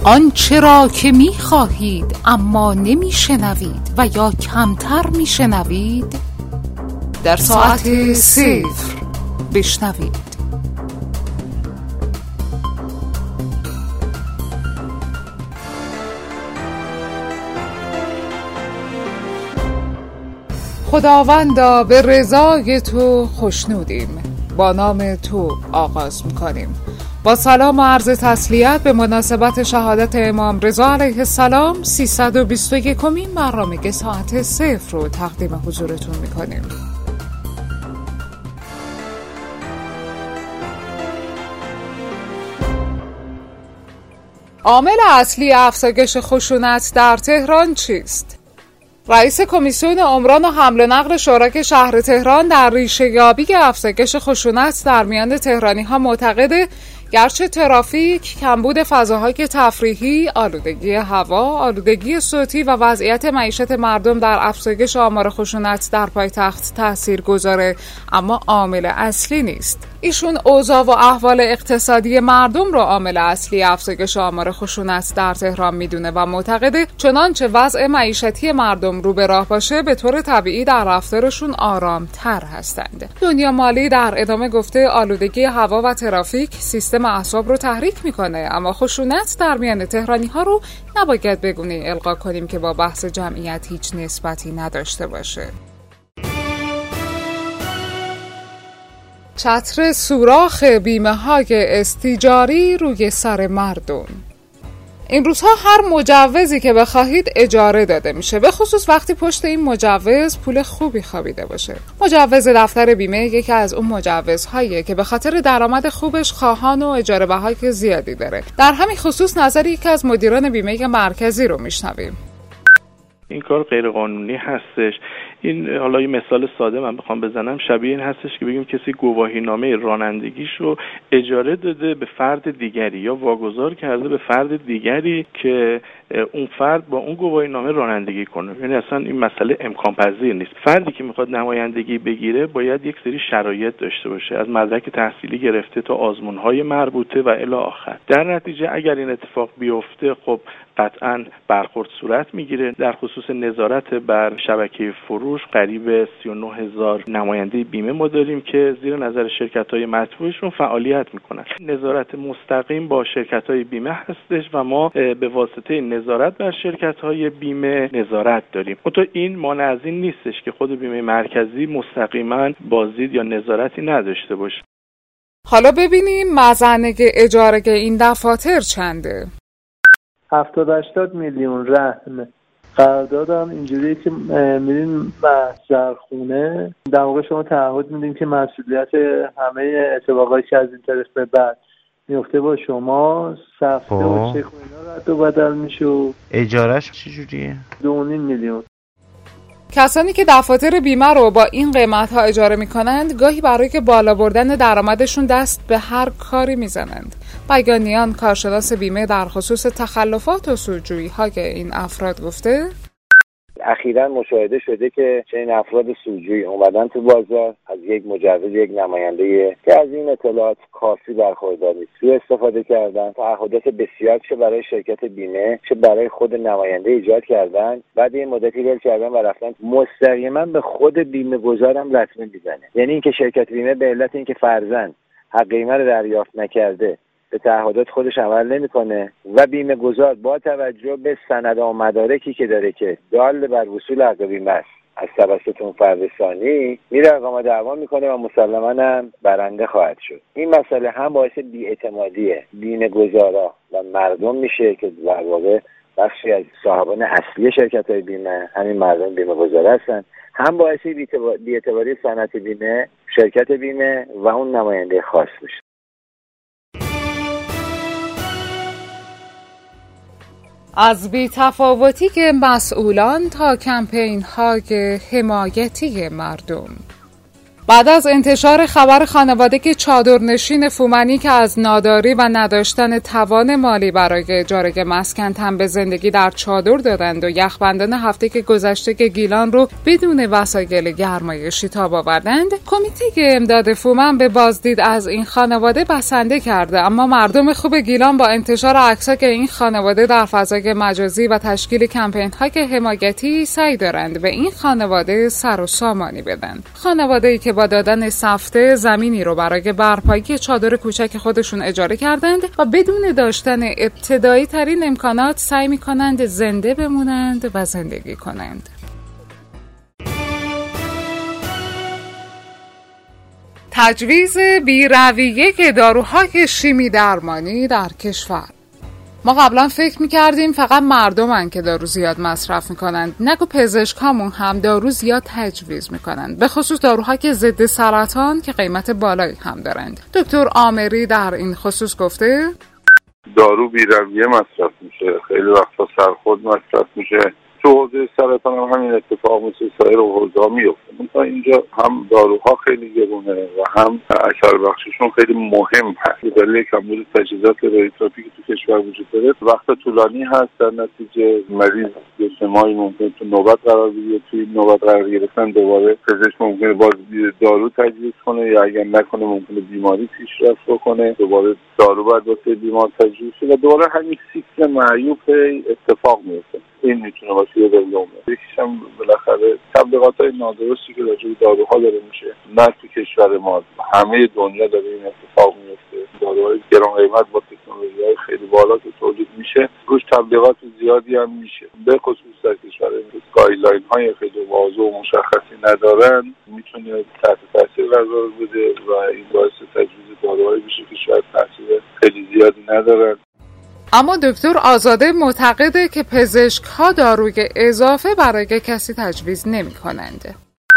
آنچه را که می خواهید اما نمی شنوید و یا کمتر می شنوید در ساعت 0 بشنوید. خداوندا به رضای تو خوشنودیم، با نام تو آغاز میکنیم. با سلام و عرض تسلیت به مناسبت شهادت امام رضا علیه السلام 321مین برنامه ساعت 0 رو تقدیم حضورتون میکنیم. عامل اصلی افزایش خشونت در تهران چیست؟ رئیس کمیسیون عمران و حمل و نقل شورای شهر تهران در ریشه‌یابی افزایش خشونت در میان تهرانی‌ها معتقده گرچه ترافیک، کمبود فضاهای تفریحی، آلودگی هوا، آلودگی صوتی و وضعیت معیشت مردم در افزایش آمار خشونت در پایتخت تاثیرگذاره، اما عامل اصلی نیست. ایشون اوضاع و احوال اقتصادی مردم رو عامل اصلی افزایش آمار خشونت در تهران میدونه و معتقده چنانچه وضع معیشتی مردم رو به راه باشه به طور طبیعی در رفتارشون آرامتر هستند. دنیا مالی در ادامه گفته آلودگی هوا و ترافیک سیستم اعصاب رو تحریک میکنه، اما خشونت در میان تهرانی ها رو نباید به گونه‌ای القا کنیم که با بحث جمعیت هیچ نسبتی نداشته باشه. چتر سوراخ بیمه‌های استیجاری روی سر مردم. این روزها هر مجوزی که بخواهید اجاره داده میشه، به خصوص وقتی پشت این مجوز پول خوبی خوابیده باشه. مجوز دفتر بیمه یکی از اون مجوزهاییه که به خاطر درآمد خوبش خواهان و اجاره بهای زیادی داره. در همین خصوص نظر یکی از مدیران بیمه مرکزی رو میشنویم. این کار غیرقانونی هستش. این حالا یه مثال ساده من بخوام بزنم، شبیه این هستش که بگیم کسی گواهینامه رانندگیش رو اجاره داده به فرد دیگری یا واگذار کرده به فرد دیگری که اون فرد با اون گواهینامه رانندگی کنه. یعنی اصلا این مسئله امکان پذیر نیست. فردی که میخواد نمایندگی بگیره باید یک سری شرایط داشته باشه، از مدرک تحصیلی گرفته تا آزمون‌های مربوطه و الی آخر. در نتیجه اگر این اتفاق بیفته خب قطعاً برخورد صورت میگیره. در خصوص نظارت بر شبکه فروش قریب 39,000 نماینده بیمه ما داریم که زیر نظر شرکت‌های مطبوعشون فعالیت میکنن. نظارت مستقیم با شرکت‌های بیمه هستش و ما به واسطه نظارت بر شرکت‌های بیمه نظارت داریم. اما این مانع از این نیستش که خود بیمه مرکزی مستقیما بازدید یا نظارتی نداشته باشه. حالا ببینیم مزنه اجاره این دفاتر چنده؟ 70-80 میلیون رهن. قراردادم اینجوریه که میرین محضرخونه، در واقع شما تعهد میدین که مسئولیت همه اتفاقایی که از این طرف به بعد میفته با شما، سفته و چک و اینا رد و بدل میشه. اجارهش چجوریه؟ 2.5 میلیون. کسانی که دفاتر بیمه رو با این قیمت ها اجاره میکنند گاهی برای که بالا بردن درآمدشون دست به هر کاری میزنند. بیانیان کارشناس بیمه در خصوص تخلفات و سودجویی های این افراد گفته اخیراً مشاهده شده که چنین افراد سودجویی اومدن تو بازار، از یک مجوز یک نماینده که از این اطلاعات کافی برخوردار نیست سوء استفاده کردن، تعهدات بسیار چه برای شرکت بیمه چه برای خود نماینده ایجاد کردن، بعد این مدتی ول کردن و رفتن مستقیما به خود بیمه گذارم رسمی میزنه. یعنی اینکه شرکت بیمه به علت اینکه فرضاً حق بیمه رو دریافت نکرده به تعهدات خودش عمل نمیکنه و بیمه گذار با توجه به سندها و مدارکی که داره که دال بر وصول حق بیمه است از توسط اون فرد ثانی میره اقامت دعوا میکنه و مسلماً هم برنده خواهد شد. این مسئله هم باعث بی‌اعتمادی بیمه گذارا و مردم میشه که در واقع بخشی از صاحبان اصلی شرکت‌های بیمه همین مردم بیمه گذار هستن، هم باعث بی‌اعتباری صنعت بیمه، شرکت بیمه و اون نماینده خاص میشه. از بی‌تفاوتی که مسئولان تا کمپین‌های حمایتی مردم. بعد از انتشار خبر خانواده چادرنشین فومنی که از ناداری و نداشتن توان مالی برای اجاره مسکن تن به زندگی در چادر دادند و یخبندان هفته که گذشته که گیلان رو بدون وسایل گرمایشی تاب آوردند، کمیته امداد فومن به بازدید از این خانواده بسنده کرده. اما مردم خوب گیلان با انتشار عکس‌های این خانواده در فضای مجازی و تشکیل کمپین‌های حمایتی سعی دارند به این خانواده سر و سامانی بدن. خانواده‌ای که با دادن سفته زمینی رو برای برپایی چادر کوچک خودشون اجاره کردند و بدون داشتن ابتدایی ترین امکانات سعی می‌کنند زنده بمونند و زندگی کنند. تجویز بی‌رویه داروهای شیمی درمانی در کشور. ما قبلا فکر میکردیم فقط مردمن که دارو زیاد مصرف میکنند، نگو پزشکامون هم دارو زیاد تجویز میکنند، به خصوص داروها که ضد سرطان که قیمت بالایی هم دارند. دکتر عامری در این خصوص گفته دارو بی‌رویه مصرف میشه، خیلی وقتا سرخود مصرف میشه. تو حوزه سرطان هم همین اتفاق مثل سایر حوزه‌ها میفته. مثلا اینجا هم داروها خیلی گرونه و هم اثر بخششون خیلی مهم هست. به دلیل کمبود تجهیزات رادیوتراپی که تو کشور وجود داره، وقت طولانی هست، در نتیجه مریض اجتماعی ممکنه تو نوبت قرار بگیره. توی نوبت قرار گرفتن دوباره پزشک ممکنه باز دارو تجویز کنه یا اگر نکنه ممکنه بیماری پیشرفت بکنه، دوباره دارو باید واسه بیمار تجویز شه و دوباره همین سیکل معیوب اتفاق میفته. این میتونه باشه یه دلیل. یکیش هم بالاخره تبلیغات‌های نادرستی که راجع به داروها داره میشه. نه تو کشور ما، همه دنیا داره این اتفاق میفته. داروهای گران قیمت با تکنولوژی‌های خیلی بالا که تولید میشه، روش تبلیغات زیادی هم میشه. به خصوص در کشور که گایدلاین‌های خیلی واضح و مشخصی ندارن، میتونه تحت تاثیر قرار بده و این باعث تجویز داروهایی بشه که شاید تاثیر خیلی زیادی ندارن. اما دکتر آزاده معتقده که پزشک‌ها داروی اضافه برای کسی تجویز نمی‌کنند.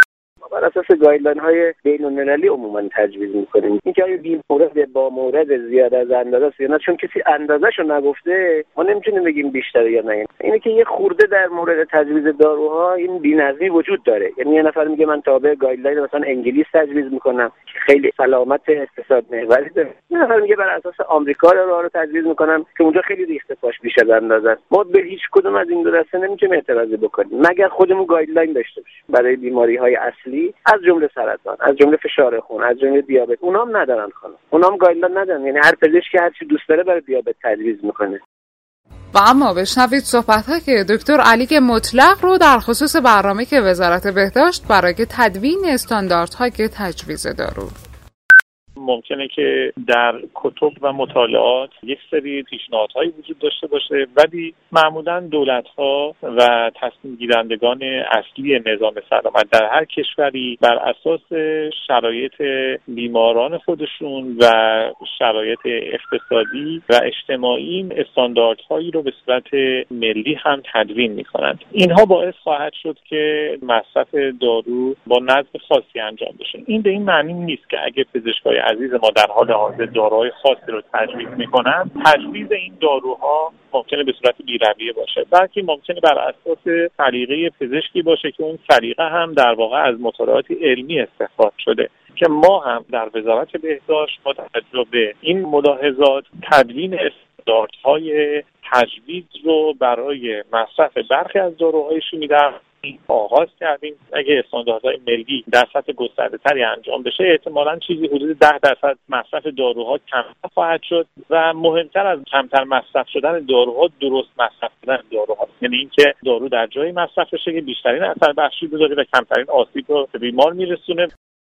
بر اساس گایدلاین‌های بین‌المللی عموما تجویز می‌کنیم. اینکه آیا بی‌مورد با مورد زیاد از اندازه است یا نه، چون کسی اندازه‌شو نگفته ما نمی‌تونیم بگیم بیشتر یا نه. اینه که یه خورده در مورد تجویز داروها این بی‌نظمی وجود داره. یعنی یه نفر میگه من تابع گایدلاین مثلا انگلیس تجویز می‌کنم که خیلی سلامت اقتصاد محوری داره. یه نفر میگه بر اساس آمریکا رو تجویز می‌کنم که اونجا خیلی ریخته پاش بیش از اندازه است. ما به هیچ کدوم از این دو دسته نمی‌تونیم اعتراضی بکنیم مگر خودمون گایدلاین داشته باشیم برای بیماری‌های اصلی از جمله سرطان، از جمله فشار خون، از جمله دیابت. اونام ندارن خانم، اونام گایدلاین ندارن. یعنی هر پزشکی هر چی دوست داره برای دیابت تجویز میکنه. و اما بشنوید صحبت‌ها که دکتر علی مطلق رو در خصوص برنامه‌ای که وزارت بهداشت برای تدوین استانداردهای تجویز دارو. ممکنه که در کتب و مطالعات یک سری پیشنهادهایی وجود داشته باشه، ولی معمولاً دولت‌ها و تصمیم گیرندگان اصلی نظام سلامت در هر کشوری بر اساس شرایط بیماران خودشون و شرایط اقتصادی و اجتماعی استانداردهایی رو به صورت ملی هم تدوین می‌کنند. اینها باعث خواهد شد که مصرف دارو با نظم خاصی انجام بشه. این به این معنی نیست که اگه پزشکای عزیز ما در حال حاضر داروهای خاصی رو تجویز میکنن، تجویز این داروها ممکنه به صورت بی‌رویه باشه، بلکه ممکنه بر اساس سلیقه پزشکی باشه که اون سلیقه هم در واقع از مطالعات علمی استخراج شده که ما هم در وزارت بهداشت با توجه به این ملاحظات تدوین استانداردهای تجویز رو برای مصرف برخی از داروهای شیمی آغاز کردیم. اگه استانداردهای ملی در سطح گسترده‌تری انجام بشه، احتمالاً چیزی حدود 10% مصرف داروها کمتر خواهد شد و مهمتر از کمتر مصرف شدن داروها درست مصرف شدن داروها، یعنی اینکه دارو در جایی مصرف بشه که بیشترین اثر بخشی داره و کمترین آسیب رو به بیمار میرسونه.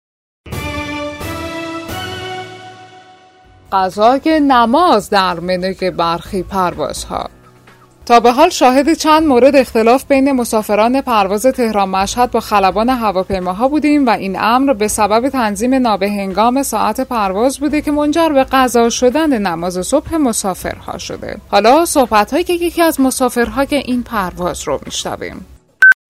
قضای نماز در منوی برخی پروازها. تا به حال شاهد چند مورد اختلاف بین مسافران پرواز تهران مشهد با خلبان هواپیماها بودیم و این امر به سبب تنظیم نابهنگام ساعت پرواز بوده که منجر به قضا شدن نماز صبح مسافرها شده. حالا صحبت‌هایی که یکی از مسافرهای این پرواز رو میشنویم.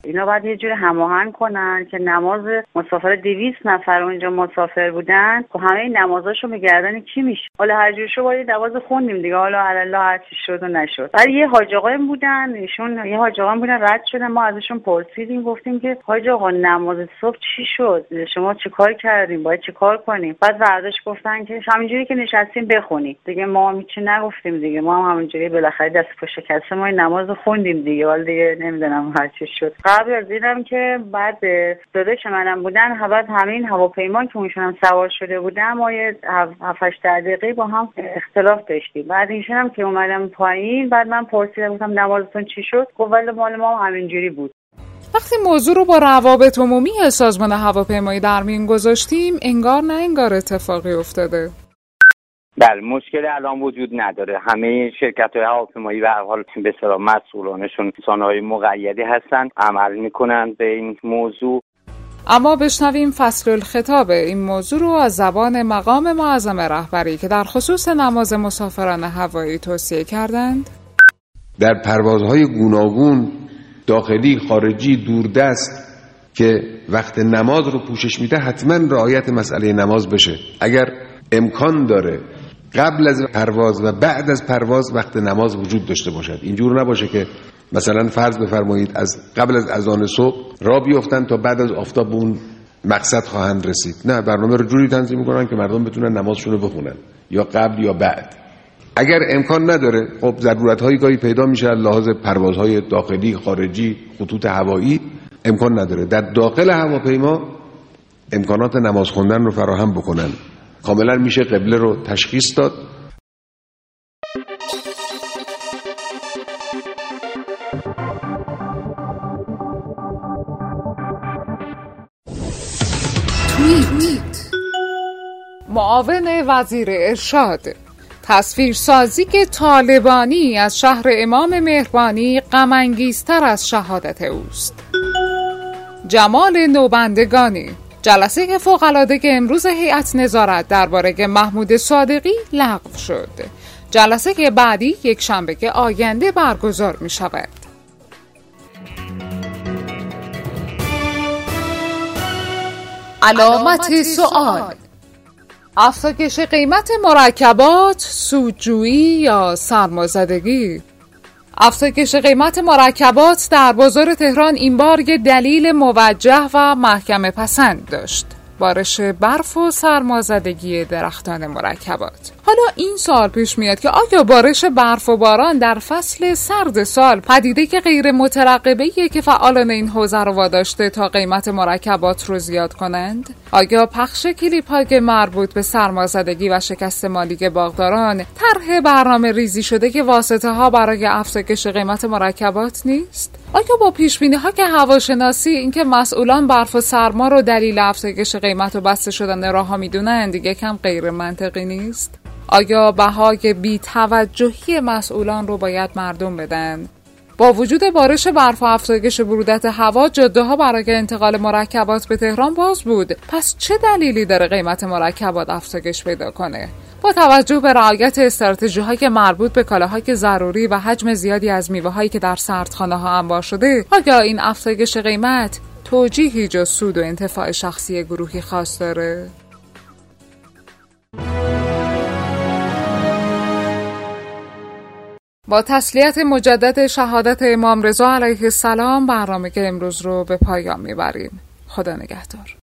اینا باید یه جوری هماهنگ کنن که نماز مسافر 200 نفر اونجا مسافر بودن، خب همه این نمازاشو به گردن کی میشه؟ حالا هر جور شو باید نماز خوندیم دیگه، حالا الله هر چی شد و نشد. بعد یه حاج آقا بودن، ایشون یه حاج آقا بودن رد شدن، ما ازشون پرسیدیم گفتیم که حاج آقا نماز صبح چی شد؟ شما چیکار کردیم؟ باید چیکار کنیم؟ بعد برداشت گفتن که همینجوری که نشستیم بخونیم. دیگه ما هم هیچ نگفتیم دیگه، ما هم همینجوری بالاخره دست پا شکسته ما نماز خوندیم دیگه. حالا دیگه نمیدونم هر چی شد. قبل از دیدم که بعد داداش منم بودن، بعد همین هواپیما که اونشون هم سوار شده بودم، ما یه 7-8 دقیقه با هم اختلاف داشتیم. بعد اینشون هم که اومدم پایین، بعد من پرسیدم گفتم نمازتون چی شد؟ گفت ولی مال ما همینجوری بود. وقتی موضوع رو با روابط عمومی سازمان هواپیمایی در میون گذاشتیم، انگار نه انگار اتفاقی افتاده. بله، مشکل الان وجود نداره. همه شرکت‌های هواپیمایی به هر حال به اصطلاح مسئولانشون انسان‌های مقیدی هستن، عمل میکنن به این موضوع. اما بشنویم فصل الخطاب این موضوع رو از زبان مقام معظم رهبری که در خصوص نماز مسافران هوایی توصیه کردند. در پروازهای گوناگون، داخلی، خارجی، دوردست که وقت نماز رو پوشش میده، حتما رعایت مسئله نماز بشه. اگر امکان داره قبل از پرواز و بعد از پرواز وقت نماز وجود داشته باشد. اینجور نباشه که مثلا فرض بفرمایید از قبل از اذان صبح راه بیفتن تا بعد از آفتاب به اون مقصد خواهند رسید. نه، برنامه رو جوری تنظیم میکنن که مردم بتونن نمازشون رو بخونن، یا قبل یا بعد. اگر امکان نداره، خب ضرورت‌های گاهی پیدا میشه لحاظ پروازهای داخلی، خارجی، خطوط هوایی امکان نداره. در داخل هواپیما امکانات نماز خوندن رو فراهم بکنن. کاملا میشه قبله رو تشخیص داد. معاون وزیر ارشاد: تصویرسازی که طالبانی از شهر امام مهربانی غم‌انگیزتر از شهادت اوست. جمال نوبندگانی: جلسه فوق‌العاده که امروز هیئت نظارت درباره محمود صادقی لغو شد. جلسه که بعدی یک شنبه آینده برگزار می شود. علامت سوال: افزایش قیمت مرکبات، سودجویی یا سرمازدگی؟ افزایش قیمت مرکبات در بازار تهران این بار یک دلیل موجه و محکمه پسند داشت: بارش برف و سرمازدگی درختان مرکبات. حالا این سوال پیش میاد که آیا بارش برف و باران در فصل سرد سال پدیده که غیر مترقبه‌ایه که فعالان این حوزه رو واداشته تا قیمت مرکبات رو زیاد کنند؟ آیا پخش کلیپ‌های مربوط به سرمازدگی و شکست مالی باغداران طرح برنامه ریزی شده که واسطه‌ها برای افزایش قیمت مرکبات نیست؟ آیا با پیش‌بینی‌ها که هواشناسی اینکه مسئولان برف و سرما رو دلیل افزایش قیمت و بسته شدن راه‌ها می‌دونند یکم غیر منطقی نیست؟ آیا بهای بی‌توجهی مسئولان رو باید مردم بدن؟ با وجود بارش برف و افزایش برودت هوا، جاده‌ها برای انتقال مرکبات به تهران باز بود. پس چه دلیلی داره قیمت مرکبات افزایش پیدا کنه؟ با توجه به رعایت استراتژی‌های مربوط به کالاهای ضروری و حجم زیادی از میوه‌هایی که در سردخانه‌ها انبار شده، آیا این افزایش قیمت توجیهی جز سود و انتفاع شخصی گروهی خاص داره؟ با تسلیت مجدد شهادت امام رضا علیه السلام برنامه امروز رو به پایان میبریم. خدا نگهدار.